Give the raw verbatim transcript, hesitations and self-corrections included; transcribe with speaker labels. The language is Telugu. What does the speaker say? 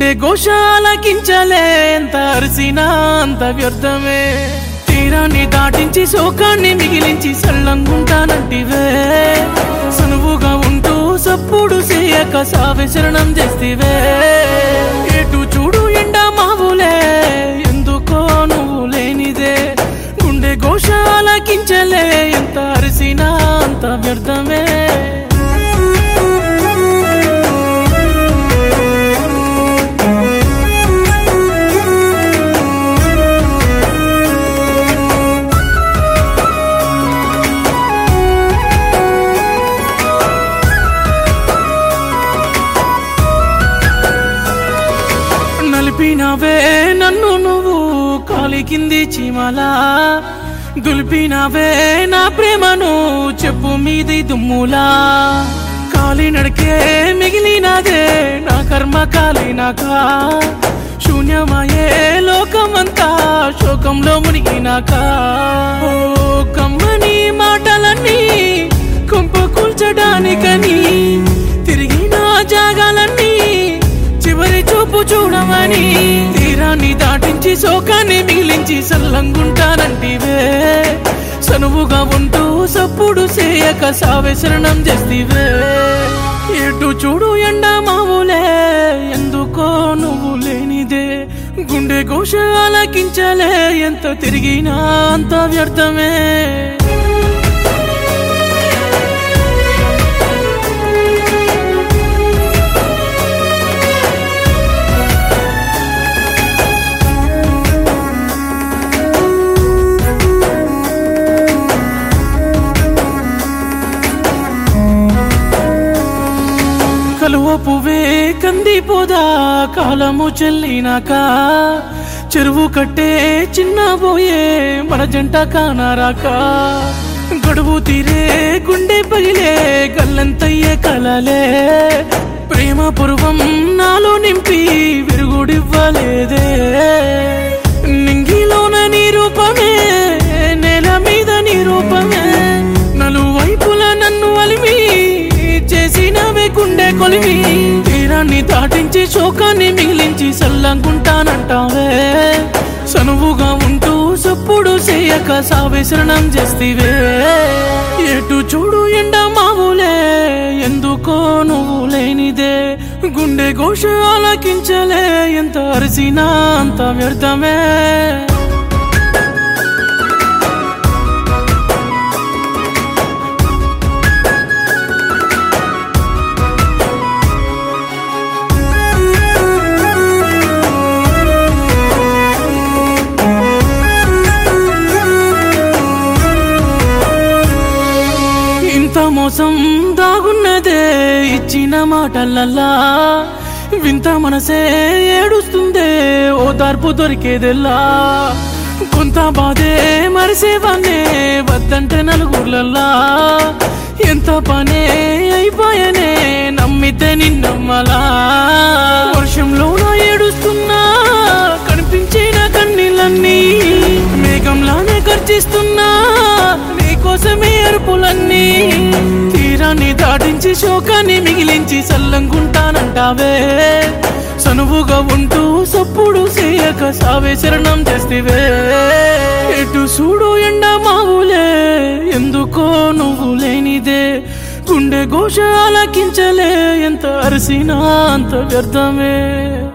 Speaker 1: గుండె ఘోషాలకించలే ఎంత అరిసినా అంత వ్యర్థమే తీరాన్ని దాటించి శోకాన్ని మిగిలించి సల్లంగుంటానంటివే సనువుగా ఉంటూ సప్పుడు చేయక సావే శరణం చేస్తివే ఎటు చూడు ఎండా మావులే ఎందుకో నువ్వు లేనిదే గుండె ఘోషాలకించలే ఎంత అరిసినా అంత వ్యర్థమే నలిపినవే నన్ను నువ్వు కాలి కింది చీమలా దులిపినవే నా ప్రేమను చెప్పు మీది దుమ్ములా కాలి నడికే మిగిలినదే నా కర్మ కాలినాక శూన్యమయే లోకమంతా శోకంలో మునిగినాక ఓ కమ్మని మాటలన్నీ కొంప కూల్చడానికని తిరిగిన జాగాలన్నీ చివరి చూపు చూడమని తీరాన్ని దాటించి శోకాన్ని మిగిలించి సల్లంగుంటానంటివే సనువుగా ఉంటూ సప్పుడు చేయక సావే శరణం చేస్తివే ఎటు చూడు ఎండా మావులే ఎందుకో నువ్వు లేనిదే గుండె ఘోషాలకించలే ఎంత తిరిగినా అంత వ్యర్థమే కలువ పువ్వే కందిపోదా కాలము చెల్లినాక చెరువు కట్టే చిన్నబోయే మన జంట కానారాక గడువు తీరే గుండె పగిలే గల్లంతయ్యే కలలే ప్రేమ పూర్వం నాలో నింపి విరుగుడివ్వలేదే నింగిలోన నీ రూపమే నేల మీద నీ రూపమే నలువైపుల నన్ను అలిమి చేసినవే గుండె కొలివి తీరాన్ని దాటించి శోకాన్ని మిగిలించి సల్లంగుంటానంటావే సనువుగా ఉంటూ సప్పుడు చేయక సావే శరణం చేస్తివే ఎటు చూడు ఎండా మావులే ఎందుకో నువ్వు లేనిదే గుండె ఘోషాలకించలే ఎంత అరిసినా అంత వ్యర్థమే మోసం దాగున్నదే ఇచ్చిన మాటలల్లా వింత మనసే ఏడుస్తుందే ఓ దార్పు దొరికేదెల్లా కొంత బాధే మరిసేవానే వద్దంటే నలుగుర్లల్లా ఎంత పనే అయిపోయనే నమ్మితే నిన్నమ్మలా వర్షంలోన ఏడుస్తున్నా కనిపించిన కన్నీళ్ళన్నీ మేఘంలానే గర్జిస్తున్నా నీకోసమే అరుపులన్నీ తీరాన్ని దాటించి శోకాన్ని మిగిలించి సల్లంగుంటానంటావే సనువుగా ఉంటూ సప్పుడు చేయక సావే శరణం చేస్తివే ఎటు చూడు ఎండా మావులే ఎందుకో నువ్వు లేనిదే గుండె ఘోషాలకించలే ఎంత అరిసినా అంత వ్యర్థమే